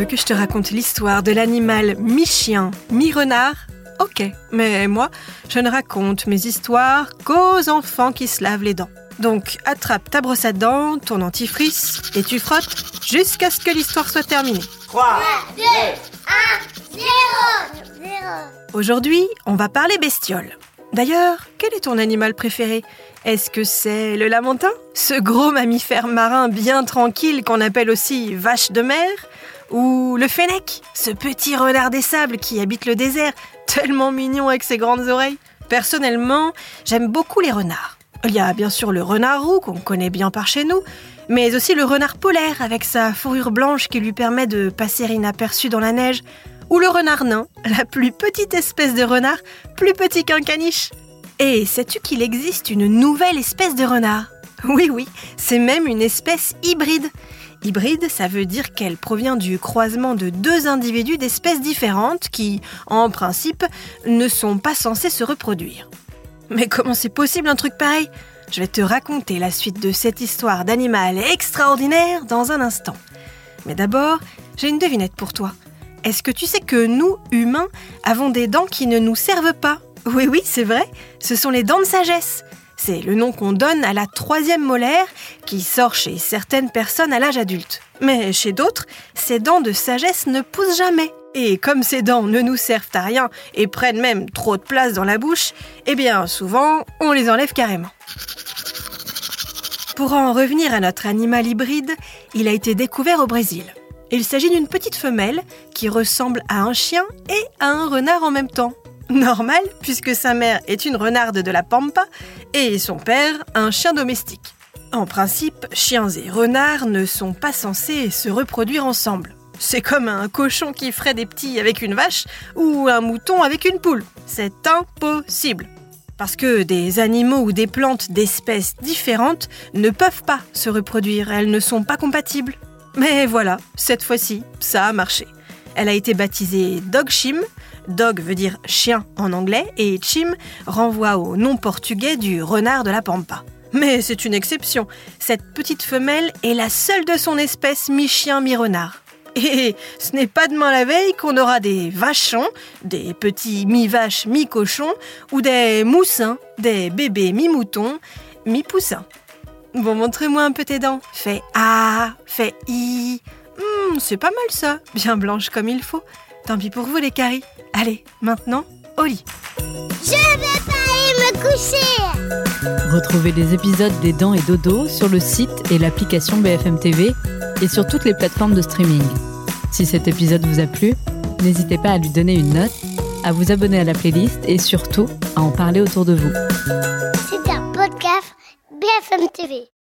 veux que je te raconte l'histoire de l'animal mi-chien, mi-renard? Ok, mais moi, je ne raconte mes histoires qu'aux enfants qui se lavent les dents. Donc, attrape ta brosse à dents, ton dentifrice, et tu frottes jusqu'à ce que l'histoire soit terminée. 3, 2, 1, 0. Aujourd'hui, on va parler bestioles. D'ailleurs, quel est ton animal préféré? Est-ce que c'est le lamantin? Ce gros mammifère marin bien tranquille qu'on appelle aussi vache de mer? Ou le fennec? Ce petit renard des sables qui habite le désert, tellement mignon avec ses grandes oreilles? Personnellement, j'aime beaucoup les renards. Il y a bien sûr le renard roux qu'on connaît bien par chez nous, mais aussi le renard polaire avec sa fourrure blanche qui lui permet de passer inaperçu dans la neige, ou le renard nain, la plus petite espèce de renard, plus petit qu'un caniche. Et sais-tu qu'il existe une nouvelle espèce de renard? Oui, c'est même une espèce hybride. Hybride, ça veut dire qu'elle provient du croisement de deux individus d'espèces différentes qui, en principe, ne sont pas censés se reproduire. Mais comment c'est possible un truc pareil? Je vais te raconter la suite de cette histoire d'animal extraordinaire dans un instant. Mais d'abord, j'ai une devinette pour toi. Est-ce que tu sais que nous, humains, avons des dents qui ne nous servent pas? Oui, c'est vrai, ce sont les dents de sagesse. C'est le nom qu'on donne à la 3e molaire qui sort chez certaines personnes à l'âge adulte. Mais chez d'autres, ces dents de sagesse ne poussent jamais. Et comme ces dents ne nous servent à rien et prennent même trop de place dans la bouche, eh bien souvent, on les enlève carrément. Pour en revenir à notre animal hybride, il a été découvert au Brésil. Il s'agit d'une petite femelle qui ressemble à un chien et à un renard en même temps. Normal, puisque sa mère est une renarde de la Pampa et son père un chien domestique. En principe, chiens et renards ne sont pas censés se reproduire ensemble. C'est comme un cochon qui ferait des petits avec une vache ou un mouton avec une poule. C'est impossible. Parce que des animaux ou des plantes d'espèces différentes ne peuvent pas se reproduire, elles ne sont pas compatibles. Mais voilà, cette fois-ci, ça a marché. Elle a été baptisée Dog Chim. Dog veut dire chien en anglais et Chim renvoie au nom portugais du renard de la Pampa. Mais c'est une exception. Cette petite femelle est la seule de son espèce mi-chien mi-renard. Et ce n'est pas demain la veille qu'on aura des vachons, des petits mi-vaches mi-cochons ou des moussins, des bébés mi-moutons, mi-poussins. Bon, montre-moi un peu tes dents. Fais A, fais I. C'est pas mal ça, bien blanche comme il faut. Tant pis pour vous les caries. Allez, maintenant, au lit. Je vais pas aller me coucher. Retrouvez les épisodes des Dents et Dodo sur le site et l'application BFM TV et sur toutes les plateformes de streaming. Si cet épisode vous a plu, n'hésitez pas à lui donner une note, à vous abonner à la playlist et surtout à en parler autour de vous. C'est un podcast BFM TV.